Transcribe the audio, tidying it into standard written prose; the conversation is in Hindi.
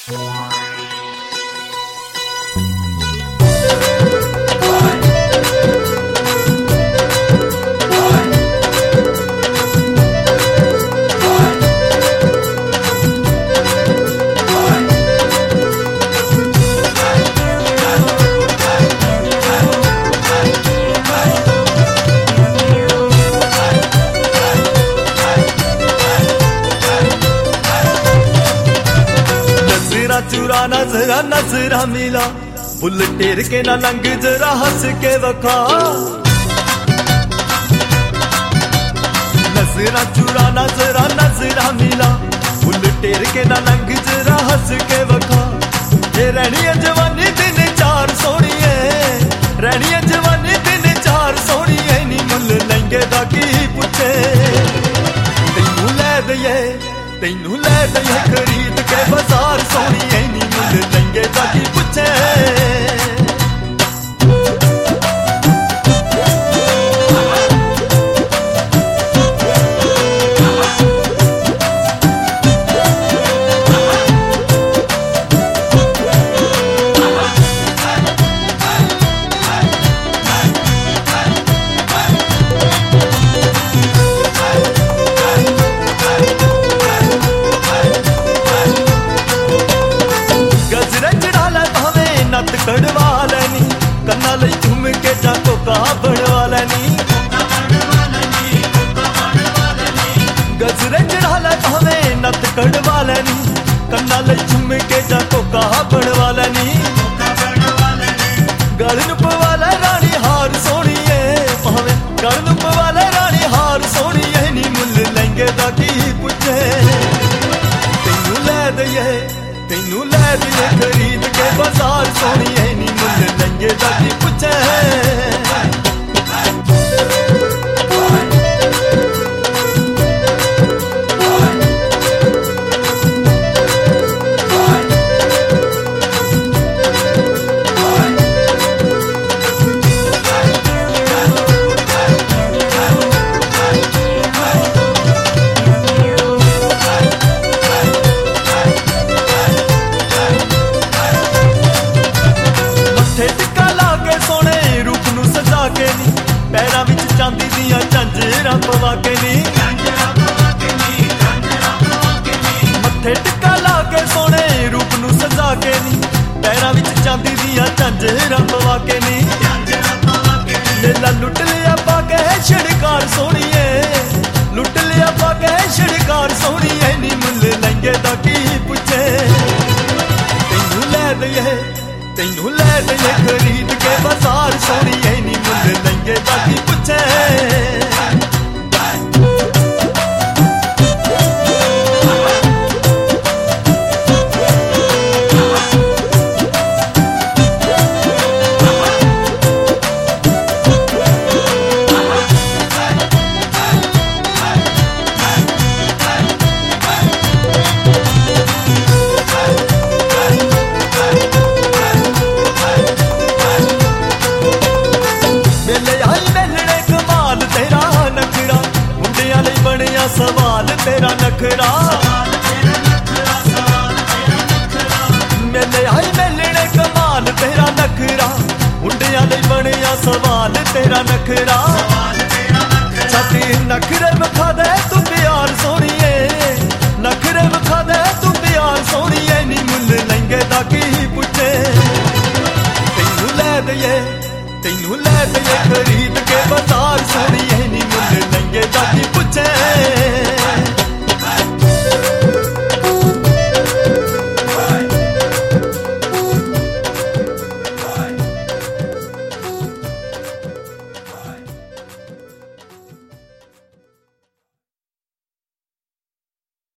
चुरा नजरा नजरा मिला फुल टेर के ना लंग जरा हंस के वखा। नजरा चुरा नजरा नजरा मिला फुल टेर के ना लंग जरा हंस के वखा। ये रहनी जवानी दिन चार सोनी है, रहनी जवानी दिन चार सोनी है। नी मुल लहंगे दा की पुछे तेनू लै दईए, तेनू लै दईए खरीद के बाजार सोनी है। नी मुल लहंगे दा की पुछे कड़वा लेनी कन्ना लई झूम के जाको कहा बनवा लेनी। गजरे चढ़ा ले भावे नत कड़वा लेनी कन्ना लई झूम के जाको कहा बनवा लेनी। गलन पवाला रानी हार सोनी है भावे गलन पवाला रानी हार सोनी है। नी मुल लहंगे दा की पुछे तेनू लै दईए, तेनू लै दईए खरीद के बाजार सोनी है। नी मुल लहंगे दा की पुछे पैरां विच चांदी दियां झांजरां पवा के नी। मत्थे टिक्का ला के सोने रूप नूं सजा के नी पैरां विच चांदी दियां झांजरां पवा के नी। लेला लुट लिया पाके छिड़कार सोहणीए, लुट लिया पाके छिड़कार सोहणीए। नी मुल लहंगे दा की पुछे तेनू लै दईए, तेनू लै दईए खरीद के बाजार सोनी है। नी मुल लहंगे दा की पुछे सवाल तेरा नखरा। मेले आई मेलने कमाल तेरा नखरा मुंडिया लई बनिया सवाल तेरा नखरा। छाती नखरे विखा दे तू प्यार सोहणीए, नखरे विखा दे तू प्यार सोहणीए। नी मुल लहंगे दा की पुछे तेनू लै दईए, तेनू लै दईए खरीद के बाजार सोहणीए। नी मुल लहंगे दा की पुछे